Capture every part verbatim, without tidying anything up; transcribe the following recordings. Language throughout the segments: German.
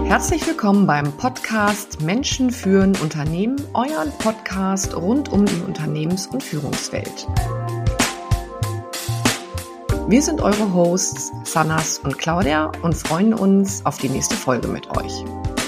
Herzlich willkommen beim Podcast Menschen führen Unternehmen, euren Podcast rund um die Unternehmens- und Führungswelt. Wir sind eure Hosts Sanas und Claudia und freuen uns auf die nächste Folge mit euch.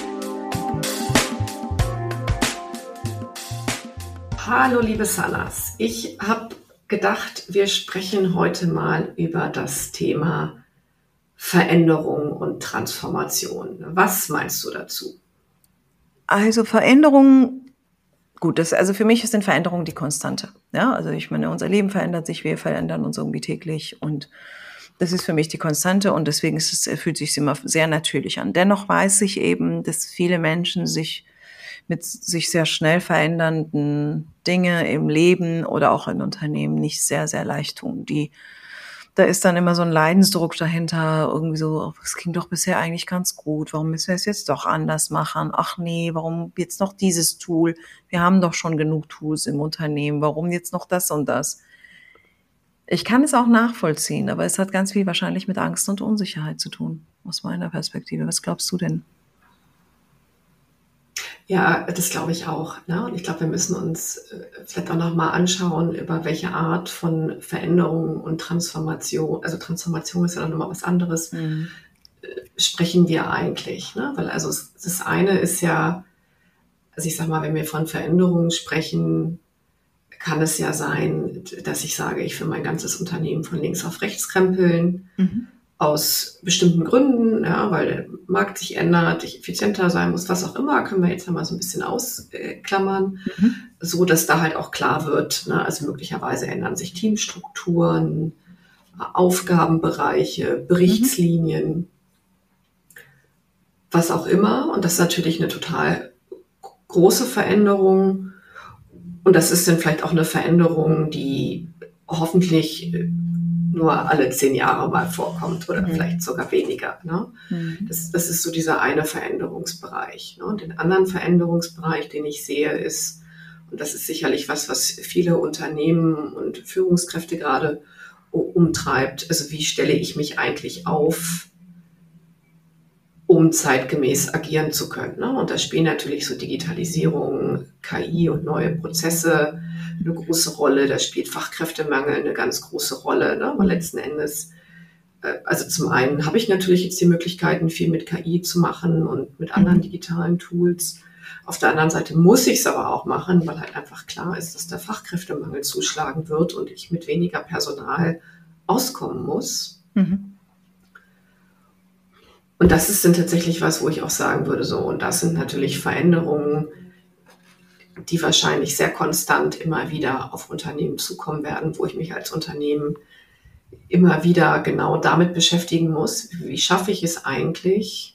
Hallo liebe Sanas, ich habe gedacht, wir sprechen heute mal über das Thema Veränderung und Transformation. Was meinst du dazu? Also Veränderung, gut, das, also für mich sind Veränderungen die Konstante. Ja, also ich meine, unser Leben verändert sich, wir verändern uns irgendwie täglich und das ist für mich die Konstante und deswegen ist es, fühlt sich immer sehr natürlich an. Dennoch weiß ich eben, dass viele Menschen sich mit sich sehr schnell verändernden Dinge im Leben oder auch in Unternehmen nicht sehr, sehr leicht tun. Die, da ist dann immer so ein Leidensdruck dahinter, irgendwie so, es ging doch bisher eigentlich ganz gut, warum müssen wir es jetzt doch anders machen? Ach nee, warum jetzt noch dieses Tool? Wir haben doch schon genug Tools im Unternehmen, warum jetzt noch das und das? Ich kann es auch nachvollziehen, aber es hat ganz viel wahrscheinlich mit Angst und Unsicherheit zu tun, aus meiner Perspektive. Was glaubst du denn? Ja, das glaube ich auch. Ne? Und ich glaube, wir müssen uns vielleicht auch nochmal anschauen, über welche Art von Veränderung und Transformation, also Transformation ist ja dann nochmal was anderes, mhm. sprechen wir eigentlich. Ne? Weil also das eine ist ja, also ich sag mal, wenn wir von Veränderungen sprechen, kann es ja sein, dass ich sage, ich will mein ganzes Unternehmen von links auf rechts krempeln. Mhm. Aus bestimmten Gründen, ja, weil der Markt sich ändert, ich effizienter sein muss, was auch immer, können wir jetzt einmal so ein bisschen ausklammern, mhm. so dass da halt auch klar wird, ne, also möglicherweise ändern sich Teamstrukturen, Aufgabenbereiche, Berichtslinien, mhm. was auch immer. Und das ist natürlich eine total große Veränderung. Und das ist dann vielleicht auch eine Veränderung, die hoffentlich nur alle zehn Jahre mal vorkommt oder mhm. vielleicht sogar weniger. Ne? Mhm. Das, das ist so dieser eine Veränderungsbereich. Ne? Und den anderen Veränderungsbereich, den ich sehe, ist, und das ist sicherlich was, was viele Unternehmen und Führungskräfte gerade umtreibt, also wie stelle ich mich eigentlich auf, um zeitgemäß agieren zu können. Ne? Und da spielen natürlich so Digitalisierung, K I und neue Prozesse eine große Rolle. Da spielt Fachkräftemangel eine ganz große Rolle. Ne? Weil letzten Endes, äh, also zum einen habe ich natürlich jetzt die Möglichkeiten, viel mit K I zu machen und mit anderen digitalen Tools. Auf der anderen Seite muss ich es aber auch machen, weil halt einfach klar ist, dass der Fachkräftemangel zuschlagen wird und ich mit weniger Personal auskommen muss. Mhm. Und das ist dann tatsächlich was, wo ich auch sagen würde, so, und das sind natürlich Veränderungen, die wahrscheinlich sehr konstant immer wieder auf Unternehmen zukommen werden, wo ich mich als Unternehmen immer wieder genau damit beschäftigen muss, wie schaffe ich es eigentlich,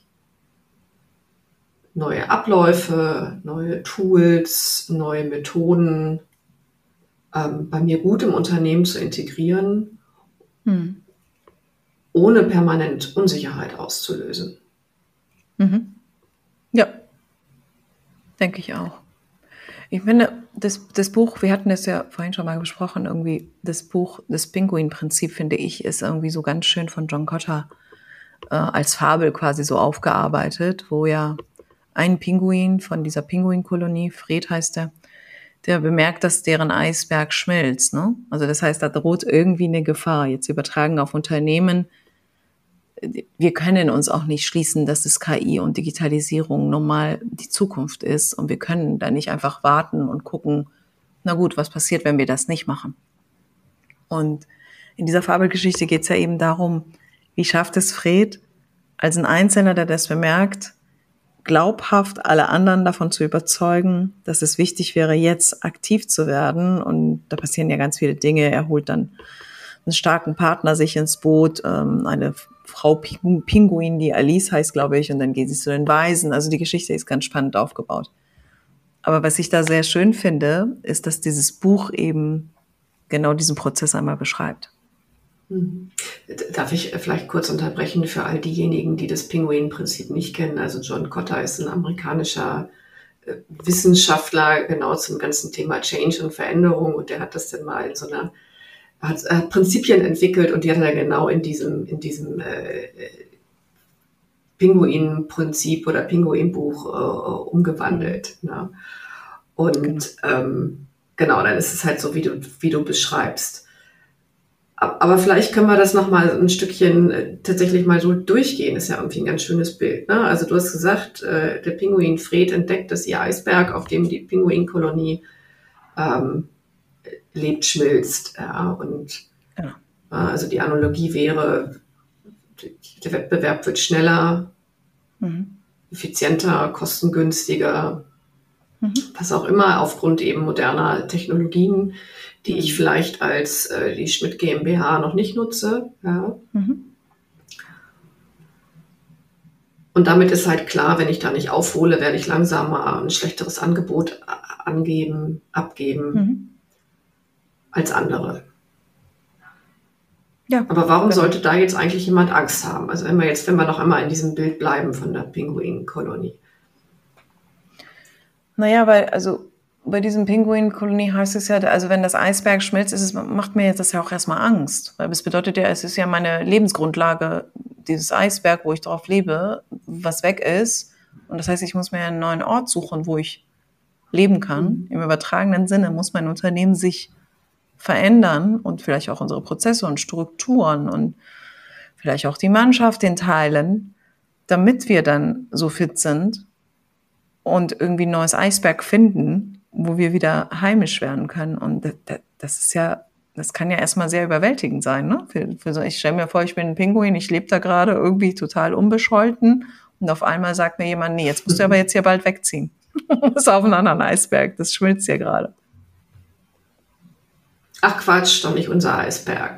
neue Abläufe, neue Tools, neue Methoden ähm, bei mir gut im Unternehmen zu integrieren, hm. ohne permanent Unsicherheit auszulösen. Mhm. Ja, denke ich auch. Ich finde, das, das Buch, wir hatten das ja vorhin schon mal besprochen, irgendwie das Buch, das Pinguin-Prinzip, finde ich, ist irgendwie so ganz schön von John Kotter äh, als Fabel quasi so aufgearbeitet, wo ja ein Pinguin von dieser Pinguinkolonie, Fred heißt der, der bemerkt, dass deren Eisberg schmilzt. Ne? Also das heißt, da droht irgendwie eine Gefahr. Jetzt übertragen auf Unternehmen. Wir können uns auch nicht schließen, dass es K I und Digitalisierung normal die Zukunft ist. Und wir können da nicht einfach warten und gucken, na gut, was passiert, wenn wir das nicht machen? Und in dieser Fabelgeschichte geht es ja eben darum, wie schafft es Fred, als ein Einzelner, der das bemerkt, glaubhaft alle anderen davon zu überzeugen, dass es wichtig wäre, jetzt aktiv zu werden. Und da passieren ja ganz viele Dinge. Er holt dann einen starken Partner sich ins Boot, eine Frau Pinguin, die Alice heißt, glaube ich, und dann geht sie zu den Weisen. Also die Geschichte ist ganz spannend aufgebaut. Aber was ich da sehr schön finde, ist, dass dieses Buch eben genau diesen Prozess einmal beschreibt. Darf ich vielleicht kurz unterbrechen für all diejenigen, die das Pinguin-Prinzip nicht kennen? Also John Kotter ist ein amerikanischer Wissenschaftler genau zum ganzen Thema Change und Veränderung und der hat das dann mal in so einer hat, hat Prinzipien entwickelt und die hat er genau in diesem in diesem äh, Pinguin-Prinzip oder Pinguin-Buch äh, umgewandelt. Ne? Und genau. Ähm, genau, dann ist es halt so, wie du, wie du beschreibst. Aber vielleicht können wir das nochmal ein Stückchen tatsächlich mal so durchgehen. Ist ja irgendwie ein ganz schönes Bild. Ne? Also du hast gesagt, äh, der Pinguin Fred entdeckt, dass ihr Eisberg, auf dem die Pinguinkolonie ähm, lebt, schmilzt. Ja? Und ja. äh, also die Analogie wäre, der Wettbewerb wird schneller, mhm. effizienter, kostengünstiger, mhm. was auch immer, aufgrund eben moderner Technologien, die mhm. ich vielleicht als äh, die Schmidt GmbH noch nicht nutze. Ja. Mhm. Und damit ist halt klar, wenn ich da nicht aufhole, werde ich langsamer ein schlechteres Angebot angeben, abgeben mhm. als andere. Ja, aber warum genau. sollte da jetzt eigentlich jemand Angst haben? Also wenn wir jetzt, wenn wir noch einmal in diesem Bild bleiben von der Pinguinkolonie. Naja, weil, also bei diesem Pinguinkolonie heißt es ja, also wenn das Eisberg schmilzt, ist es, macht mir das ja auch erstmal Angst. Weil das bedeutet ja, es ist ja meine Lebensgrundlage, dieses Eisberg, wo ich drauf lebe, was weg ist. Und das heißt, ich muss mir einen neuen Ort suchen, wo ich leben kann. Mhm. Im übertragenen Sinne muss mein Unternehmen sich verändern und vielleicht auch unsere Prozesse und Strukturen und vielleicht auch die Mannschaft in Teilen, damit wir dann so fit sind und irgendwie ein neues Eisberg finden, wo wir wieder heimisch werden können. Und das ist ja, das kann ja erstmal sehr überwältigend sein. Ne? Für, für so, ich stelle mir vor, ich bin ein Pinguin, ich lebe da gerade irgendwie total unbescholten und auf einmal sagt mir jemand, nee, jetzt musst du aber jetzt hier bald wegziehen. Das ist auf einen anderen Eisberg, das schmilzt ja gerade. Ach Quatsch, doch nicht unser Eisberg.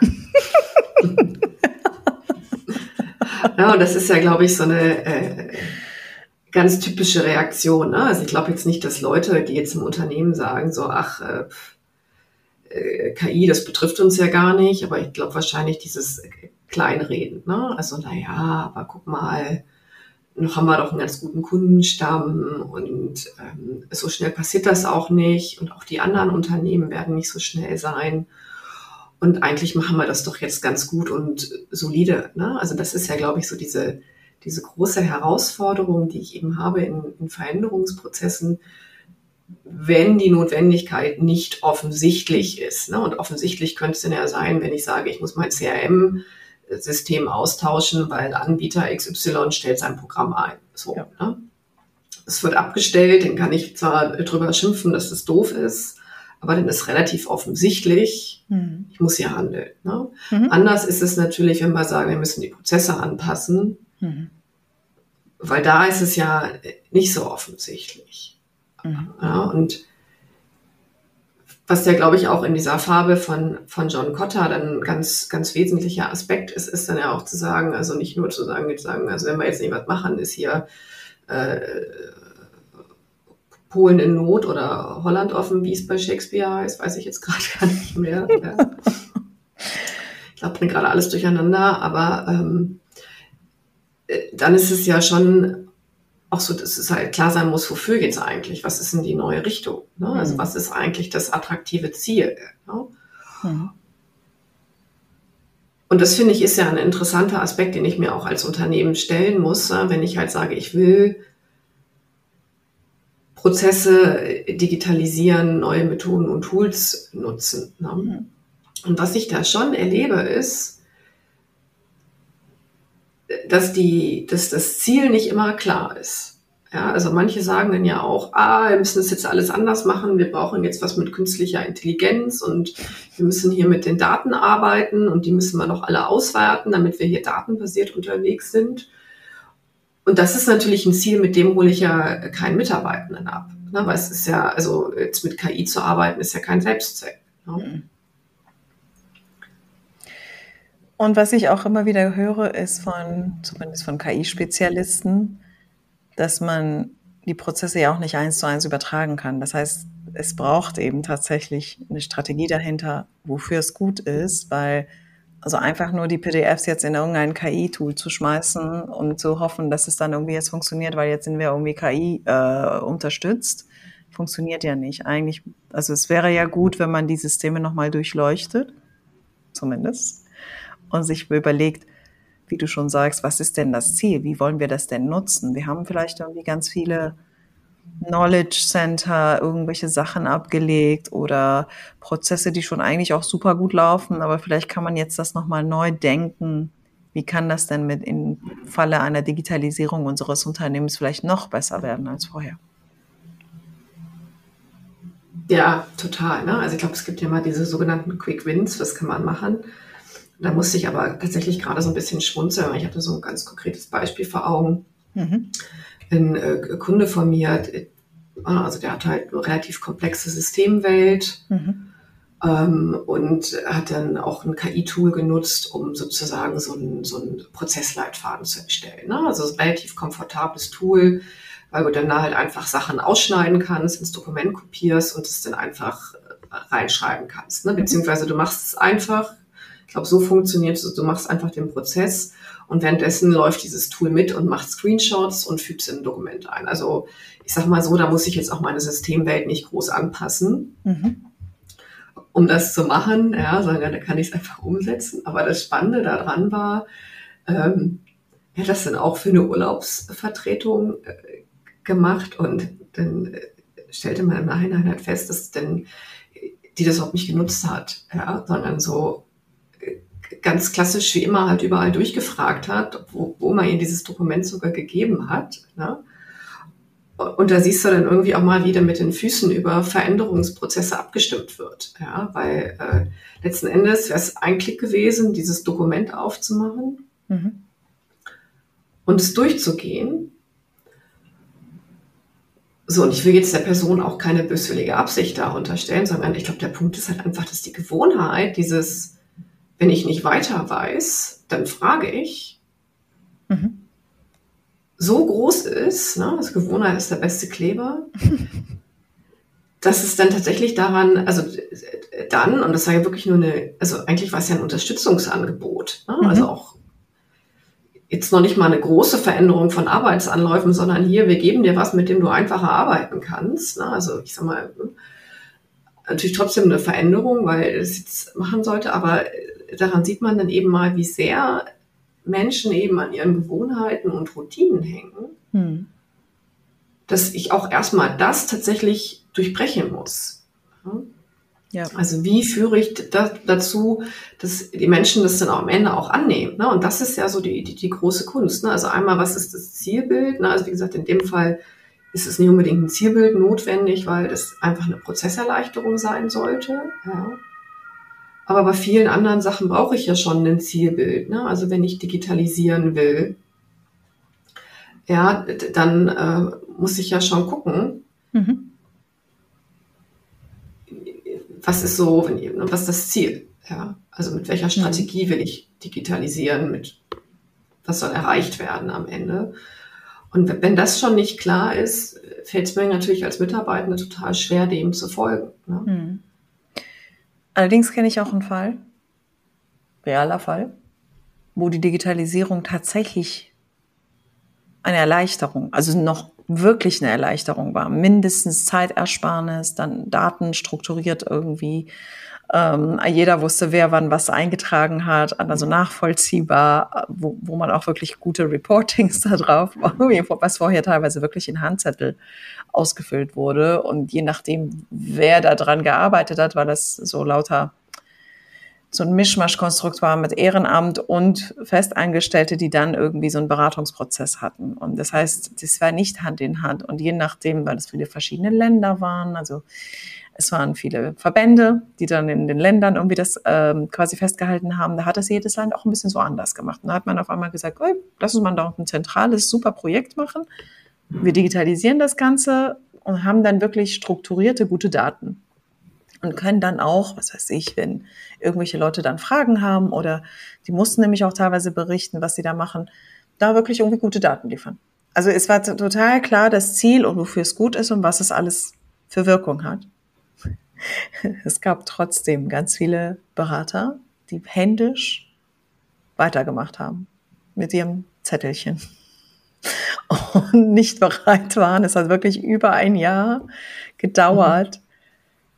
Ja, und das ist ja, glaube ich, so eine äh, ganz typische Reaktion. Ne? Also ich glaube jetzt nicht, dass Leute, die jetzt im Unternehmen sagen, so, ach, äh, äh, K I, das betrifft uns ja gar nicht, aber ich glaube wahrscheinlich dieses Kleinreden. Ne? Also naja, aber guck mal, noch haben wir doch einen ganz guten Kundenstamm und ähm, so schnell passiert das auch nicht und auch die anderen Unternehmen werden nicht so schnell sein und eigentlich machen wir das doch jetzt ganz gut und solide. Ne? Also das ist ja, glaube ich, so diese, diese große Herausforderung, die ich eben habe in, in Veränderungsprozessen, wenn die Notwendigkeit nicht offensichtlich ist. Ne? Und offensichtlich könnte es dann ja sein, wenn ich sage, ich muss mein C R M System austauschen, weil Anbieter X Y stellt sein Programm ein. So, ja. Ne? Es wird abgestellt, dann kann ich zwar drüber schimpfen, dass das doof ist, aber dann ist relativ offensichtlich, mhm. ich muss hier handeln. Ne? Mhm. Anders ist es natürlich, wenn wir sagen, wir müssen die Prozesse anpassen, mhm. weil da ist es ja nicht so offensichtlich. Mhm. Ja, und was ja, glaube ich, auch in dieser Farbe von, von John Kotter dann ein ganz, ganz wesentlicher Aspekt ist, ist dann ja auch zu sagen, also nicht nur zu sagen, jetzt sagen, also wenn wir jetzt nicht was machen, ist hier äh, Polen in Not oder Holland offen, wie es bei Shakespeare heißt, weiß ich jetzt gerade gar nicht mehr. Ja. Ich glaube, bringt gerade alles durcheinander, aber ähm, dann ist es ja schon auch so, dass es halt klar sein muss, wofür geht's eigentlich? Was ist denn die neue Richtung? Ne? Also mhm. was ist eigentlich das attraktive Ziel? Ne? Mhm. Und das, finde ich, ist ja ein interessanter Aspekt, den ich mir auch als Unternehmen stellen muss, wenn ich halt sage, ich will Prozesse digitalisieren, neue Methoden und Tools nutzen. Ne? Mhm. Und was ich da schon erlebe, ist, dass, die, dass das Ziel nicht immer klar ist. Ja, also manche sagen dann ja auch, ah, wir müssen das jetzt alles anders machen, wir brauchen jetzt was mit künstlicher Intelligenz und wir müssen hier mit den Daten arbeiten und die müssen wir noch alle auswerten, damit wir hier datenbasiert unterwegs sind. Und das ist natürlich ein Ziel, mit dem hole ich ja keinen Mitarbeitenden ab. Ne? Weil es ist ja, also jetzt mit K I zu arbeiten, ist ja kein Selbstzweck. Ne? Und was ich auch immer wieder höre, ist von, zumindest von K I-Spezialisten, dass man die Prozesse ja auch nicht eins zu eins übertragen kann. Das heißt, es braucht eben tatsächlich eine Strategie dahinter, wofür es gut ist, weil also einfach nur die P D Fs jetzt in irgendein K I-Tool zu schmeißen und zu hoffen, dass es dann irgendwie jetzt funktioniert, weil jetzt sind wir irgendwie K I äh, unterstützt, funktioniert ja nicht. Eigentlich, also es wäre ja gut, wenn man die Systeme nochmal durchleuchtet, zumindest, und sich überlegt, wie du schon sagst, was ist denn das Ziel? Wie wollen wir das denn nutzen? Wir haben vielleicht irgendwie ganz viele Knowledge Center, irgendwelche Sachen abgelegt oder Prozesse, die schon eigentlich auch super gut laufen, aber vielleicht kann man jetzt das nochmal neu denken. Wie kann das denn mit im Falle einer Digitalisierung unseres Unternehmens vielleicht noch besser werden als vorher? Ja, total. Ne? Also ich glaube, es gibt ja mal diese sogenannten Quick Wins, was kann man machen? Da musste ich aber tatsächlich gerade so ein bisschen schmunzeln, weil ich hatte so ein ganz konkretes Beispiel vor Augen. Mhm. Ein äh, Kunde von mir, also der hat halt eine relativ komplexe Systemwelt, mhm. ähm, und hat dann auch ein K I-Tool genutzt, um sozusagen so einen so einen Prozessleitfaden zu erstellen. Ne? Also ein relativ komfortables Tool, weil du dann da halt einfach Sachen ausschneiden kannst, ins Dokument kopierst und es dann einfach reinschreiben kannst. Ne? Beziehungsweise du machst es einfach, ich glaube, so funktioniert es, du machst einfach den Prozess und währenddessen läuft dieses Tool mit und macht Screenshots und fügt es in ein Dokument ein. Also ich sag mal so, da muss ich jetzt auch meine Systemwelt nicht groß anpassen, mhm. um das zu machen, ja, sondern da kann ich es einfach umsetzen. Aber das Spannende daran war, ähm, er hat das dann auch für eine Urlaubsvertretung äh, gemacht und dann äh, stellte man im Nachhinein halt fest, dass dann die das auch nicht genutzt hat, ja, sondern so ganz klassisch wie immer halt überall durchgefragt hat, wo, wo man ihr dieses Dokument sogar gegeben hat. Ne? Und da siehst du dann irgendwie auch mal, wie dann mit den Füßen über Veränderungsprozesse abgestimmt wird. Ja? Weil äh, letzten Endes wäre es ein Klick gewesen, dieses Dokument aufzumachen, mhm. und es durchzugehen. So, und ich will jetzt der Person auch keine böswillige Absicht da unterstellen, sondern ich glaube, der Punkt ist halt einfach, dass die Gewohnheit, dieses wenn ich nicht weiter weiß, dann frage ich, mhm. so groß ist, ne, das Gewohnheit ist der beste Kleber, dass es dann tatsächlich daran, also dann, und das war ja wirklich nur eine, also eigentlich war es ja ein Unterstützungsangebot, ne, mhm. also auch jetzt noch nicht mal eine große Veränderung von Arbeitsanläufen, sondern hier, wir geben dir was, mit dem du einfacher arbeiten kannst, ne, also ich sag mal, natürlich trotzdem eine Veränderung, weil es jetzt machen sollte, aber daran sieht man dann eben mal, wie sehr Menschen eben an ihren Gewohnheiten und Routinen hängen, hm. dass ich auch erstmal das tatsächlich durchbrechen muss. Ja. Also wie führe ich das dazu, dass die Menschen das dann auch am Ende auch annehmen? Ne? Und das ist ja so die, die, die große Kunst. Ne? Also einmal, was ist das Zielbild? Ne? Also wie gesagt, in dem Fall ist es nicht unbedingt ein Zielbild notwendig, weil das einfach eine Prozesserleichterung sein sollte. Ja. Aber bei vielen anderen Sachen brauche ich ja schon ein Zielbild. Ne? Also wenn ich digitalisieren will, ja, dann äh, muss ich ja schon gucken, mhm. was ist so, wenn, was ist das Ziel? Ja? Also mit welcher Strategie will ich digitalisieren? Mit was soll erreicht werden am Ende? Und wenn das schon nicht klar ist, fällt es mir natürlich als Mitarbeitende total schwer, dem zu folgen. Ne? Mhm. Allerdings kenne ich auch einen Fall, realer Fall, wo die Digitalisierung tatsächlich eine Erleichterung, also noch wirklich eine Erleichterung war. Mindestens Zeitersparnis, dann Daten strukturiert irgendwie. Ähm, jeder wusste, wer wann was eingetragen hat, also nachvollziehbar, wo, wo man auch wirklich gute Reportings da drauf, was vorher teilweise wirklich in Handzettel ausgefüllt wurde. Und je nachdem, wer da dran gearbeitet hat, weil das so lauter so ein Mischmaschkonstrukt war mit Ehrenamt und Festangestellte, die dann irgendwie so einen Beratungsprozess hatten. Und das heißt, das war nicht Hand in Hand. Und je nachdem, weil es viele verschiedene Länder waren, also es waren viele Verbände, die dann in den Ländern irgendwie das ähm, quasi festgehalten haben, da hat das jedes Land auch ein bisschen so anders gemacht. Und da hat man auf einmal gesagt, hey, lass uns mal da ein zentrales, super Projekt machen. Wir digitalisieren das Ganze und haben dann wirklich strukturierte, gute Daten. Und können dann auch, was weiß ich, wenn irgendwelche Leute dann Fragen haben oder die mussten nämlich auch teilweise berichten, was sie da machen, da wirklich irgendwie gute Daten liefern. Also es war total klar das Ziel und wofür es gut ist und was es alles für Wirkung hat. Es gab trotzdem ganz viele Berater, die händisch weitergemacht haben mit ihrem Zettelchen und nicht bereit waren. Es hat wirklich über ein Jahr gedauert,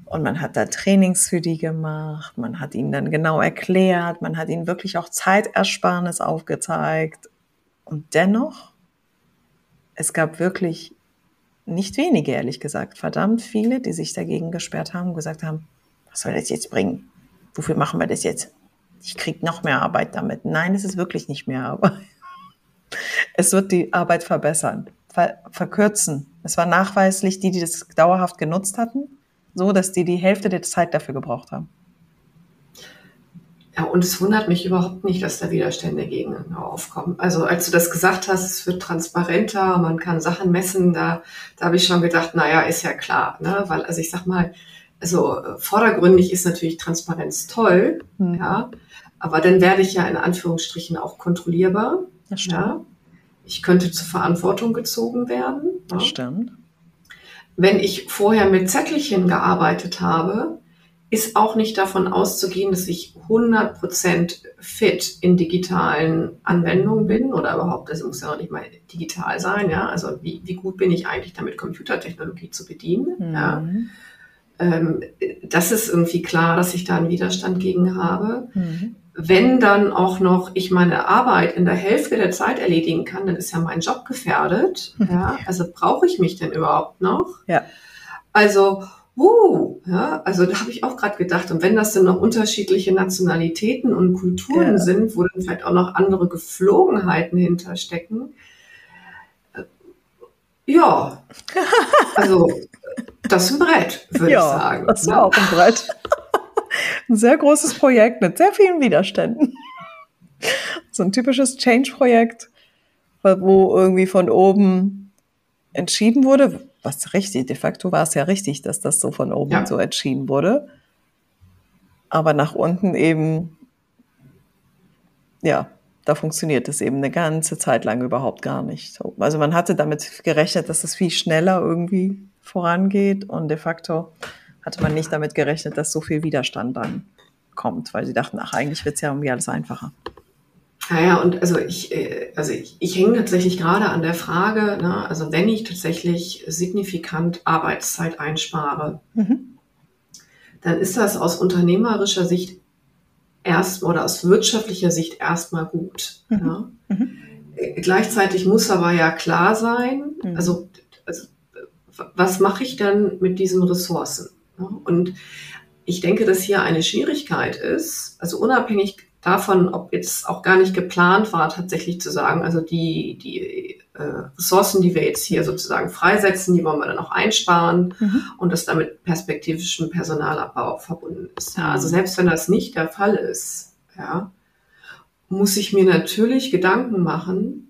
Und man hat da Trainings für die gemacht, man hat ihnen dann genau erklärt, man hat ihnen wirklich auch Zeitersparnis aufgezeigt. Und dennoch, es gab wirklich nicht wenige, ehrlich gesagt, verdammt viele, die sich dagegen gesperrt haben und gesagt haben, was soll das jetzt bringen? Wofür machen wir das jetzt? Ich kriege noch mehr Arbeit damit. Nein, es ist wirklich nicht mehr Arbeit. Es wird die Arbeit verbessern, ver- verkürzen. Es war nachweislich, die, die das dauerhaft genutzt hatten, so, dass die die Hälfte der Zeit dafür gebraucht haben. Ja, und es wundert mich überhaupt nicht, dass da Widerstände gegen aufkommen. Also als du das gesagt hast, es wird transparenter, man kann Sachen messen, da, da habe ich schon gedacht, naja, ist ja klar. Ne? Weil, also ich sag mal, also vordergründig ist natürlich Transparenz toll, mhm. ja, aber dann werde ich ja in Anführungsstrichen auch kontrollierbar. Das stimmt. Ja? Ich könnte zur Verantwortung gezogen werden. Das ja? stimmt. Wenn ich vorher mit Zettelchen gearbeitet habe, ist auch nicht davon auszugehen, dass ich hundert Prozent fit in digitalen Anwendungen bin oder überhaupt, das muss ja auch nicht mal digital sein, ja, also wie, wie gut bin ich eigentlich damit, Computertechnologie zu bedienen, mhm. ja. Ähm, das ist irgendwie klar, dass ich da einen Widerstand gegen habe. Mhm. Wenn dann auch noch ich meine Arbeit in der Hälfte der Zeit erledigen kann, dann ist ja mein Job gefährdet, ja, also brauche ich mich denn überhaupt noch? Ja. Also Uh, ja, also da habe ich auch gerade gedacht, und wenn das dann noch unterschiedliche Nationalitäten und Kulturen ja. sind, wo dann vielleicht auch noch andere Geflogenheiten hinterstecken, äh, ja, also das ist ein Brett, würde ja, ich sagen. Das war auch ein Brett. Ein sehr großes Projekt mit sehr vielen Widerständen. So ein typisches Change-Projekt, wo irgendwie von oben entschieden wurde, was richtig, de facto war es ja richtig, dass das so von oben ja. so entschieden wurde. Aber nach unten eben, ja, da funktioniert es eben eine ganze Zeit lang überhaupt gar nicht. Also man hatte damit gerechnet, dass es viel schneller irgendwie vorangeht und de facto hatte man nicht damit gerechnet, dass so viel Widerstand dann kommt, weil sie dachten, ach, eigentlich wird es ja irgendwie alles einfacher. Naja, und also ich, also ich, ich hänge tatsächlich gerade an der Frage, ne, also wenn ich tatsächlich signifikant Arbeitszeit einspare, mhm. dann ist das aus unternehmerischer Sicht erst oder aus wirtschaftlicher Sicht erstmal gut. Mhm. Ja. Mhm. Gleichzeitig muss aber ja klar sein, mhm. also, also was mache ich dann mit diesen Ressourcen? Ja, und ich denke, dass hier eine Schwierigkeit ist, also unabhängig davon, ob jetzt auch gar nicht geplant war, tatsächlich zu sagen, also die, die äh, Ressourcen, die wir jetzt hier sozusagen freisetzen, die wollen wir dann auch einsparen mhm. und das damit perspektivischem Personalabbau verbunden ist. Ja, also selbst wenn das nicht der Fall ist, ja, muss ich mir natürlich Gedanken machen,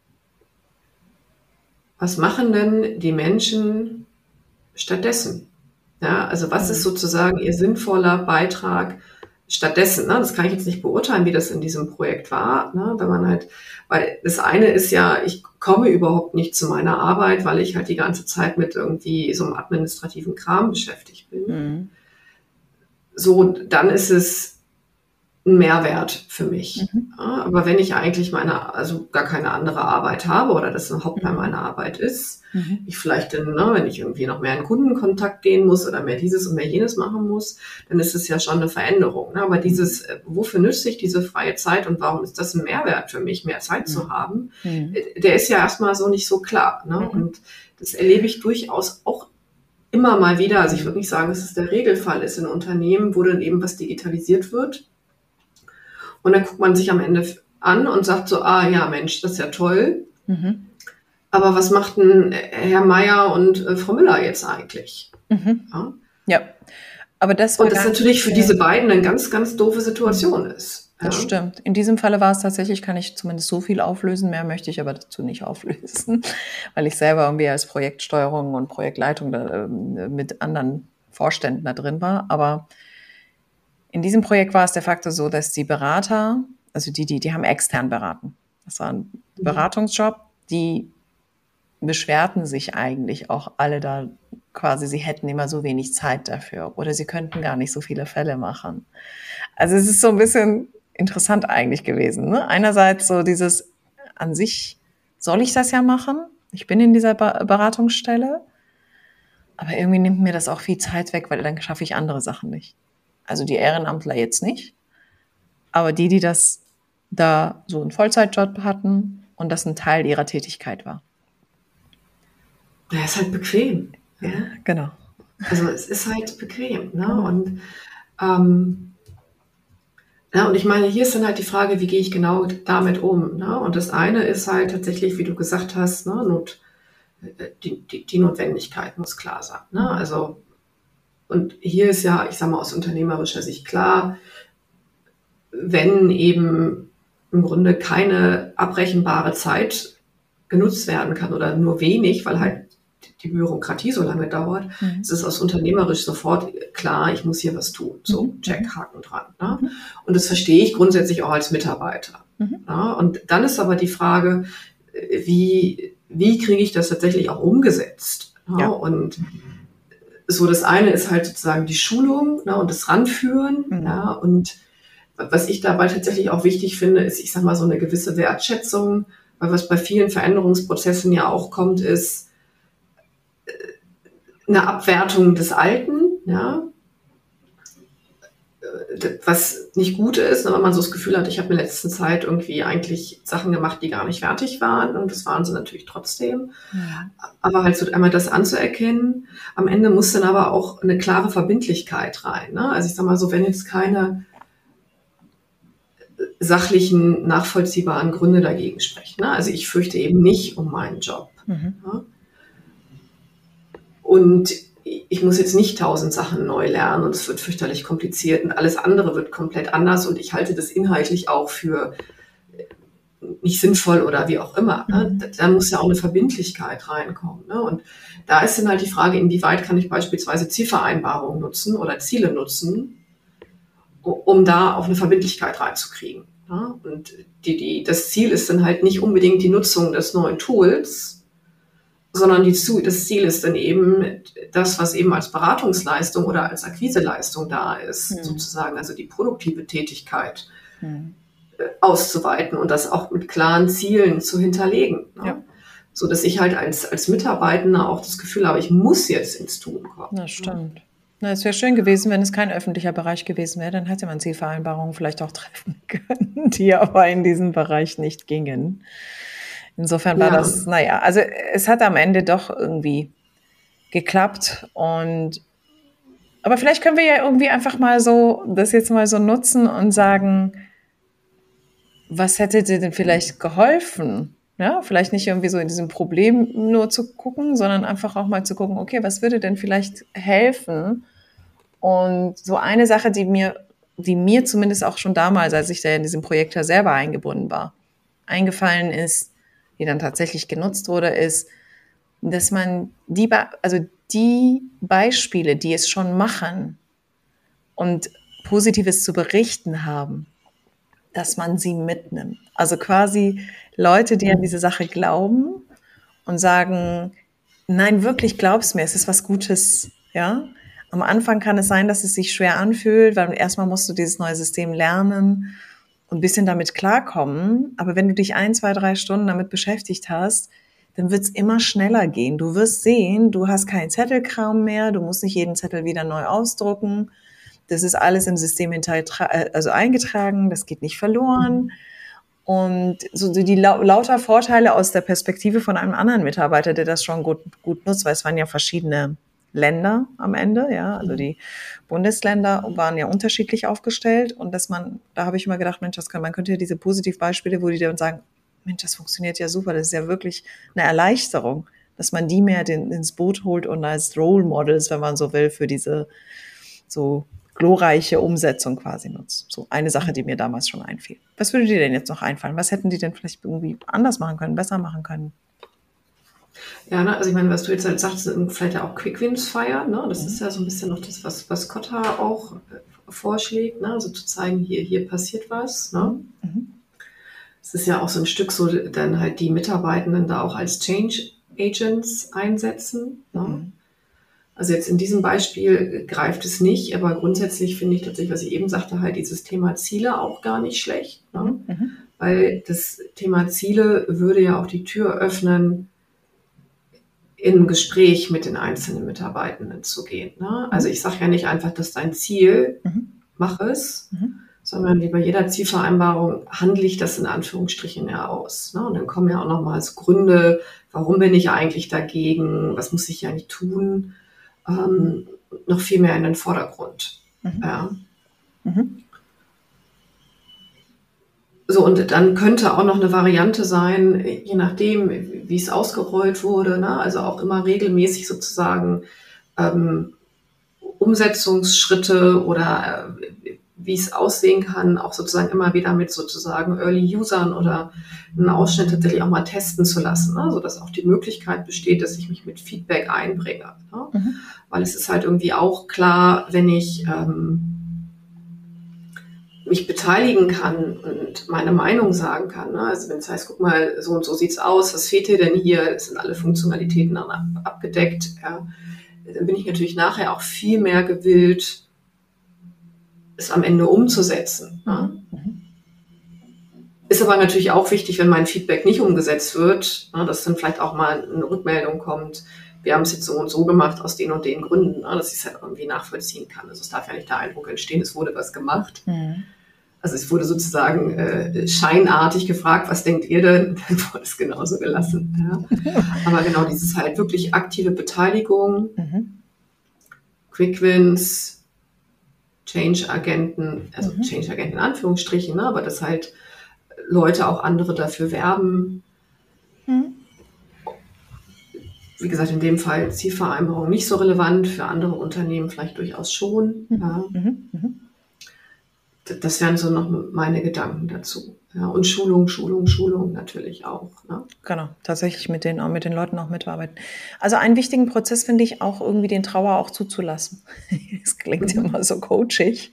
was machen denn die Menschen stattdessen? Ja, also was mhm. ist sozusagen ihr sinnvoller Beitrag stattdessen? Ne? Das kann ich jetzt nicht beurteilen, wie das in diesem Projekt war. Ne? Wenn man halt, weil das eine ist ja, ich komme überhaupt nicht zu meiner Arbeit, weil ich halt die ganze Zeit mit irgendwie so einem administrativen Kram beschäftigt bin. Mhm. So, dann ist es ein Mehrwert für mich. Mhm. Ja, aber wenn ich eigentlich meine, also gar keine andere Arbeit habe oder das ein Hauptteil mhm. meiner Arbeit ist, mhm. ich vielleicht dann, ne, wenn ich irgendwie noch mehr in Kundenkontakt gehen muss oder mehr dieses und mehr jenes machen muss, dann ist es ja schon eine Veränderung. Ne? Aber dieses, wofür nütze ich diese freie Zeit und warum ist das ein Mehrwert für mich, mehr Zeit mhm. zu haben, mhm. der ist ja erstmal so nicht so klar. Ne? Mhm. Und das erlebe ich durchaus auch immer mal wieder. Also ich würde nicht sagen, dass es der Regelfall ist in Unternehmen, wo dann eben was digitalisiert wird. Und dann guckt man sich am Ende an und sagt so, ah ja, Mensch, das ist ja toll. Mhm. Aber was macht denn Herr Meier und äh, Frau Müller jetzt eigentlich? Mhm. Ja. ja, aber das Und das natürlich für diese beiden eine ganz, ganz doofe Situation ist. Das ja. stimmt. In diesem Falle war es tatsächlich, kann ich zumindest so viel auflösen, mehr möchte ich aber dazu nicht auflösen, weil ich selber irgendwie als Projektsteuerung und Projektleitung da, äh, mit anderen Vorständen da drin war. Aber in diesem Projekt war es de facto so, dass die Berater, also die, die, die haben extern beraten. Das war ein Beratungsjob, die beschwerten sich eigentlich auch alle da quasi, sie hätten immer so wenig Zeit dafür oder sie könnten gar nicht so viele Fälle machen. Also es ist so ein bisschen interessant eigentlich gewesen. Ne? Einerseits so dieses, an sich soll ich das ja machen, ich bin in dieser Beratungsstelle, Aber irgendwie nimmt mir das auch viel Zeit weg, weil dann schaffe ich andere Sachen nicht. Also die Ehrenamtler jetzt nicht, aber die, die das da so einen Vollzeitjob hatten und das ein Teil ihrer Tätigkeit war. Ja, ist halt bequem. Ja, ja, genau. Also es ist halt bequem. Ne? Genau. Und, ähm, ja, und ich meine, hier ist dann halt die Frage, wie gehe ich genau damit um? Ne? Und das eine ist halt tatsächlich, wie du gesagt hast, ne, Not, die, die, die Notwendigkeit muss klar sein. Ne? Also, und hier ist ja, ich sage mal aus unternehmerischer Sicht klar, wenn eben im Grunde keine abrechenbare Zeit genutzt werden kann oder nur wenig, weil halt die Bürokratie so lange dauert, mhm. es ist aus unternehmerisch sofort klar, ich muss hier was tun. So, mhm. Check, Haken dran. Ne? Mhm. Und das verstehe ich grundsätzlich auch als Mitarbeiter. Mhm. Ja? Und dann ist aber die Frage, wie, wie kriege ich das tatsächlich auch umgesetzt? Ja? Ja. Und so das eine ist halt sozusagen die Schulung, ne, und das Ranführen. Mhm. Ja? Und was ich dabei tatsächlich auch wichtig finde, ist, ich sag mal, so eine gewisse Wertschätzung, weil was bei vielen Veränderungsprozessen ja auch kommt, ist eine Abwertung des Alten, ja, was nicht gut ist, wenn man so das Gefühl hat, ich habe in der letzten Zeit irgendwie eigentlich Sachen gemacht, die gar nicht fertig waren, und das waren sie natürlich trotzdem. Ja. Aber halt so einmal das anzuerkennen, am Ende muss dann aber auch eine klare Verbindlichkeit rein. Ne? Also ich sag mal so, wenn jetzt keine sachlichen, nachvollziehbaren Gründe dagegen sprechen. Ne? Also ich fürchte eben nicht um meinen Job. Mhm. Ja? Und ich muss jetzt nicht tausend Sachen neu lernen und es wird fürchterlich kompliziert und alles andere wird komplett anders und ich halte das inhaltlich auch für nicht sinnvoll oder wie auch immer. Ne? Da, da muss ja auch eine Verbindlichkeit reinkommen. Ne? Und da ist dann halt die Frage, inwieweit kann ich beispielsweise Zielvereinbarungen nutzen oder Ziele nutzen, um da auch eine Verbindlichkeit reinzukriegen. Ne? Und die, die, das Ziel ist dann halt nicht unbedingt die Nutzung des neuen Tools, sondern die, das Ziel ist dann eben das, was eben als Beratungsleistung oder als Akquiseleistung da ist, mhm. sozusagen, also die produktive Tätigkeit mhm. auszuweiten und das auch mit klaren Zielen zu hinterlegen. Ne? Ja. So dass ich halt als, als Mitarbeitender auch das Gefühl habe, ich muss jetzt ins Tun kommen. Das stimmt. Na, es wäre schön gewesen, wenn es kein öffentlicher Bereich gewesen wäre, dann hätte man Zielvereinbarungen vielleicht auch treffen können, die aber in diesem Bereich nicht gingen. Insofern war ja. das, naja, also es hat am Ende doch irgendwie geklappt und aber vielleicht können wir ja irgendwie einfach mal so, das jetzt mal so nutzen und sagen, was hätte dir denn vielleicht geholfen? Ja, vielleicht nicht irgendwie so in diesem Problem nur zu gucken, sondern einfach auch mal zu gucken, okay, was würde denn vielleicht helfen? Und so eine Sache, die mir, die mir zumindest auch schon damals, als ich da in diesem Projekt ja selber eingebunden war, eingefallen ist, die dann tatsächlich genutzt wurde, ist, dass man die, also die Beispiele, die es schon machen und Positives zu berichten haben, dass man sie mitnimmt. Also quasi Leute, die an diese Sache glauben und sagen, nein, wirklich glaub's mir, es ist was Gutes, ja. Am Anfang kann es sein, dass es sich schwer anfühlt, weil erstmal musst du dieses neue System lernen und ein bisschen damit klarkommen. Aber wenn du dich ein, zwei, drei Stunden damit beschäftigt hast, dann wird es immer schneller gehen. Du wirst sehen, du hast keinen Zettelkram mehr, du musst nicht jeden Zettel wieder neu ausdrucken. Das ist alles im System also eingetragen, das geht nicht verloren. Und so die lauter Vorteile aus der Perspektive von einem anderen Mitarbeiter, der das schon gut, gut nutzt, weil es waren ja verschiedene Länder am Ende, ja, also die Bundesländer waren ja unterschiedlich aufgestellt und dass man, da habe ich immer gedacht, Mensch, das kann, man könnte ja diese Positivbeispiele, wo die dann sagen, Mensch, das funktioniert ja super, das ist ja wirklich eine Erleichterung, dass man die mehr den, ins Boot holt und als Role Models, wenn man so will, für diese so glorreiche Umsetzung quasi nutzt. So eine Sache, die mir damals schon einfiel. Was würde dir denn jetzt noch einfallen? Was hätten die denn vielleicht irgendwie anders machen können, besser machen können? Ja, ne, also ich meine, was du jetzt halt sagst, sind vielleicht ja auch Quick Wins feiern, ne? Das mhm. ist ja so ein bisschen noch das, was, was Kotta auch äh, vorschlägt, ne? Also zu zeigen, hier, hier passiert was, ne? Mhm. Es ist ja auch so ein Stück so, dann halt die Mitarbeitenden da auch als Change Agents einsetzen, ne? Mhm. Also jetzt in diesem Beispiel greift es nicht, aber grundsätzlich finde ich tatsächlich, was ich eben sagte, halt dieses Thema Ziele auch gar nicht schlecht, ne? Mhm. Weil das Thema Ziele würde ja auch die Tür öffnen, in ein Gespräch mit den einzelnen Mitarbeitenden zu gehen. Ne? Also ich sage ja nicht einfach, das ist dein Ziel, Mhm. mach es, Mhm. sondern wie bei jeder Zielvereinbarung handle ich das in Anführungsstrichen ja aus. Ne? Und dann kommen ja auch nochmals Gründe, warum bin ich eigentlich dagegen, was muss ich ja nicht tun, ähm, noch viel mehr in den Vordergrund. Mhm. Ja. Mhm. So, und dann könnte auch noch eine Variante sein, je nachdem, wie es ausgerollt wurde, ne? Also auch immer regelmäßig sozusagen ähm, Umsetzungsschritte oder äh, wie es aussehen kann, auch sozusagen immer wieder mit sozusagen Early Usern oder einen Ausschnitt tatsächlich auch mal testen zu lassen, ne? Sodass auch die Möglichkeit besteht, dass ich mich mit Feedback einbringe. Ne? Mhm. Weil es ist halt irgendwie auch klar, wenn ich ähm, mich beteiligen kann und meine Meinung sagen kann. Ne? Also wenn es heißt, guck mal, so und so sieht's aus, was fehlt dir denn hier? Es sind alle Funktionalitäten dann ab, abgedeckt. Ja? Dann bin ich natürlich nachher auch viel mehr gewillt, es am Ende umzusetzen. Ne? Mhm. Ist aber natürlich auch wichtig, wenn mein Feedback nicht umgesetzt wird, ne, dass dann vielleicht auch mal eine Rückmeldung kommt, wir haben es jetzt so und so gemacht aus den und den Gründen, ne, dass ich es halt irgendwie nachvollziehen kann. Also es darf ja nicht der Eindruck entstehen, es wurde was gemacht. Mhm. Also es wurde sozusagen äh, scheinartig gefragt, was denkt ihr denn? Dann wurde es genauso gelassen. Ja. Aber genau dieses halt wirklich aktive Beteiligung, Mhm. Quick Wins, Change-Agenten, also Mhm. Change-Agenten in Anführungsstrichen, ne, aber dass halt Leute auch andere dafür werben. Mhm. Wie gesagt, in dem Fall Zielvereinbarung nicht so relevant, für andere Unternehmen vielleicht durchaus schon. Mhm. Ja. Mhm. Mhm. Das wären so noch meine Gedanken dazu. Ja, und Schulung, Schulung, Schulung natürlich auch. Ne? Genau, tatsächlich mit den, mit den Leuten auch mitarbeiten. Also einen wichtigen Prozess finde ich auch irgendwie den Trauer auch zuzulassen. Es klingt Mhm. immer so coachig.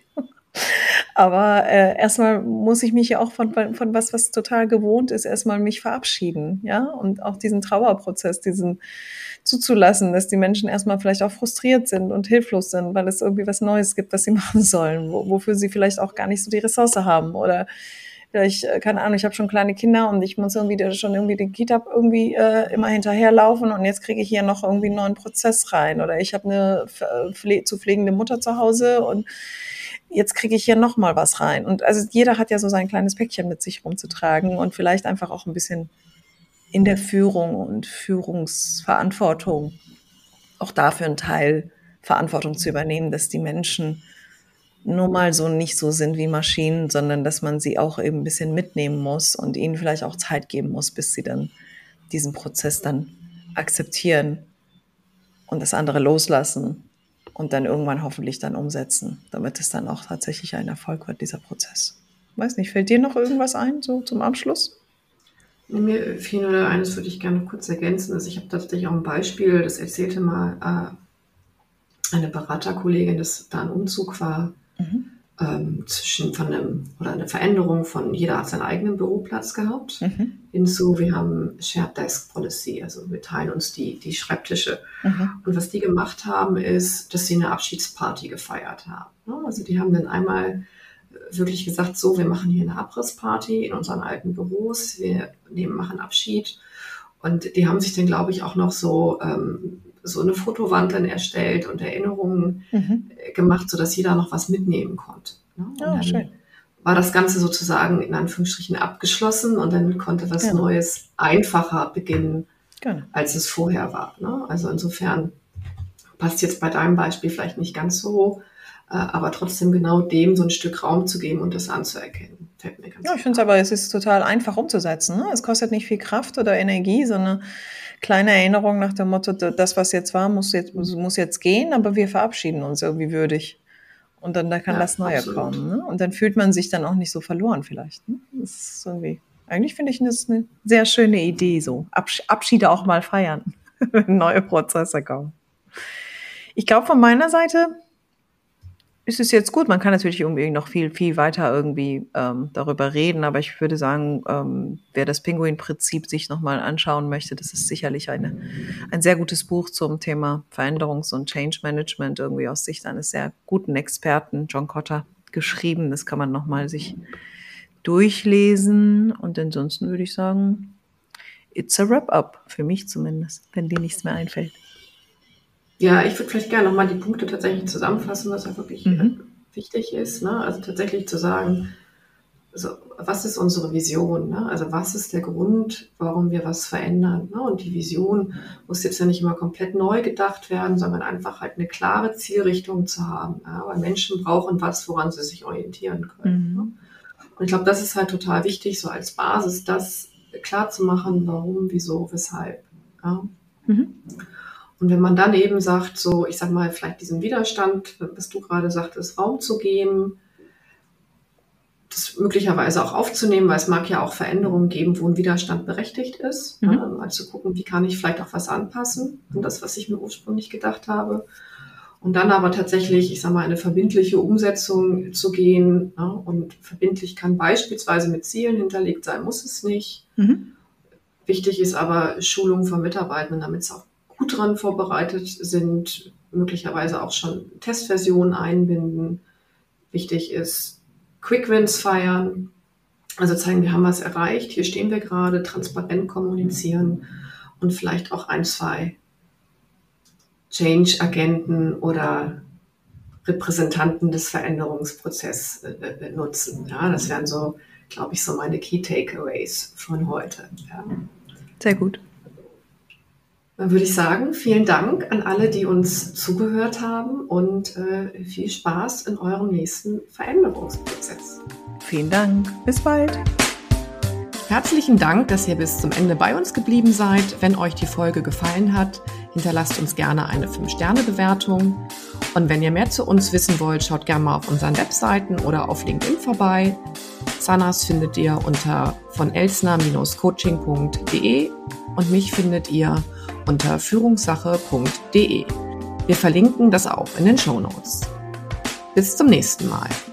Aber äh, erstmal muss ich mich ja auch von, von was, was total gewohnt ist, erstmal mich verabschieden, ja, und auch diesen Trauerprozess, diesen zuzulassen, dass die Menschen erstmal vielleicht auch frustriert sind und hilflos sind, weil es irgendwie was Neues gibt, was sie machen sollen, wo, wofür sie vielleicht auch gar nicht so die Ressource haben oder vielleicht, äh, keine Ahnung, ich habe schon kleine Kinder und ich muss irgendwie schon irgendwie den Kita irgendwie äh, immer hinterherlaufen und jetzt kriege ich hier noch irgendwie einen neuen Prozess rein oder ich habe eine pfle- zu pflegende Mutter zu Hause und jetzt kriege ich hier noch mal was rein. Und also jeder hat ja so sein kleines Päckchen mit sich rumzutragen und vielleicht einfach auch ein bisschen in der Führung und Führungsverantwortung auch dafür einen Teil Verantwortung zu übernehmen, dass die Menschen nur mal so nicht so sind wie Maschinen, sondern dass man sie auch eben ein bisschen mitnehmen muss und ihnen vielleicht auch Zeit geben muss, bis sie dann diesen Prozess dann akzeptieren und das andere loslassen und dann irgendwann hoffentlich dann umsetzen, damit es dann auch tatsächlich ein Erfolg wird, dieser Prozess. Weiß nicht, fällt dir noch irgendwas ein, so zum Abschluss? Mir fiel nur eines, würde ich gerne kurz ergänzen. Also ich habe tatsächlich auch ein Beispiel, das erzählte mal äh, eine Beraterkollegin, dass da ein Umzug war Mhm. ähm, zwischen von einem oder eine Veränderung von jeder hat seinen eigenen Büroplatz gehabt, Mhm. hinzu wir haben Shared Desk Policy, also wir teilen uns die, die Schreibtische. Mhm. Und was die gemacht haben, ist, dass sie eine Abschiedsparty gefeiert haben. Ne? Also die haben dann einmal wirklich gesagt, so, wir machen hier eine Abrissparty in unseren alten Büros, wir nehmen, machen Abschied. Und die haben sich dann, glaube ich, auch noch so, ähm, so eine Fotowand dann erstellt und Erinnerungen Mhm. gemacht, sodass jeder noch was mitnehmen konnte. Ne? Und Ja, dann schön. war das Ganze sozusagen in Anführungsstrichen abgeschlossen und dann konnte was Genau. Neues einfacher beginnen, Genau. als es vorher war. Ne? Also insofern passt jetzt bei deinem Beispiel vielleicht nicht ganz so, äh, aber trotzdem genau dem so ein Stück Raum zu geben und das anzuerkennen, fällt mir ganz Ja, ich gut finde es ein. aber, es ist total einfach umzusetzen. Ne? Es kostet nicht viel Kraft oder Energie, sondern kleine Erinnerung nach dem Motto, das, was jetzt war, muss jetzt, muss jetzt gehen, aber wir verabschieden uns irgendwie würdig. Und dann da kann Ja, das Neue absolut. kommen. Ne? Und dann fühlt man sich dann auch nicht so verloren vielleicht. Ne? Das ist irgendwie, eigentlich finde ich das eine sehr schöne Idee, so Absch Abschiede auch mal feiern, wenn neue Prozesse kommen. Ich glaube, von meiner Seite ist es jetzt gut. Man kann natürlich irgendwie noch viel, viel weiter irgendwie ähm, darüber reden, aber ich würde sagen, ähm, wer das Pinguin-Prinzip sich nochmal anschauen möchte, das ist sicherlich eine, ein sehr gutes Buch zum Thema Veränderungs- und Change Management, irgendwie aus Sicht eines sehr guten Experten, John Kotter, geschrieben. Das kann man nochmal sich durchlesen. Und ansonsten würde ich sagen, it's a wrap-up, für mich zumindest, wenn dir nichts mehr einfällt. Ja, ich würde vielleicht gerne nochmal die Punkte tatsächlich zusammenfassen, was ja wirklich mhm. wichtig ist. Ne? Also tatsächlich zu sagen, also, was ist unsere Vision? Ne? Also was ist der Grund, warum wir was verändern? Ne? Und die Vision muss jetzt ja nicht immer komplett neu gedacht werden, sondern einfach halt eine klare Zielrichtung zu haben. Ja? Weil Menschen brauchen was, woran sie sich orientieren können. Mhm. Ne? Und ich glaube, das ist halt total wichtig, so als Basis, das klar zu machen, warum, wieso, weshalb. Ja? Mhm. Und wenn man dann eben sagt, so, ich sag mal, vielleicht diesen Widerstand, was du gerade sagtest, Raum zu geben, das möglicherweise auch aufzunehmen, weil es mag ja auch Veränderungen geben, wo ein Widerstand berechtigt ist. Mhm. Ja, mal zu gucken, wie kann ich vielleicht auch was anpassen an das, was ich mir ursprünglich gedacht habe. Und dann aber tatsächlich, ich sag mal, eine verbindliche Umsetzung zu gehen. Ja, und verbindlich kann beispielsweise mit Zielen hinterlegt sein, muss es nicht. Mhm. Wichtig ist aber Schulung von Mitarbeitenden, damit sie auch gut dran vorbereitet sind, möglicherweise auch schon Testversionen einbinden. Wichtig ist, Quick Wins feiern, also zeigen, wir haben was erreicht, hier stehen wir gerade, transparent kommunizieren und vielleicht auch ein, zwei Change-Agenten oder Repräsentanten des Veränderungsprozesses äh, nutzen. Ja, das wären so, glaube ich, so meine Key Takeaways von heute. Ja. Sehr gut. Dann würde ich sagen, vielen Dank an alle, die uns zugehört haben und äh, viel Spaß in eurem nächsten Veränderungsprozess. Vielen Dank. Bis bald. Herzlichen Dank, dass ihr bis zum Ende bei uns geblieben seid. Wenn euch die Folge gefallen hat, hinterlasst uns gerne eine fünf Sterne Bewertung. Und wenn ihr mehr zu uns wissen wollt, schaut gerne mal auf unseren Webseiten oder auf LinkedIn vorbei. Sanas findet ihr unter von elsner Bindestrich coaching punkt de und mich findet ihr unter führungssache punkt de. Wir verlinken das auch in den Shownotes. Bis zum nächsten Mal.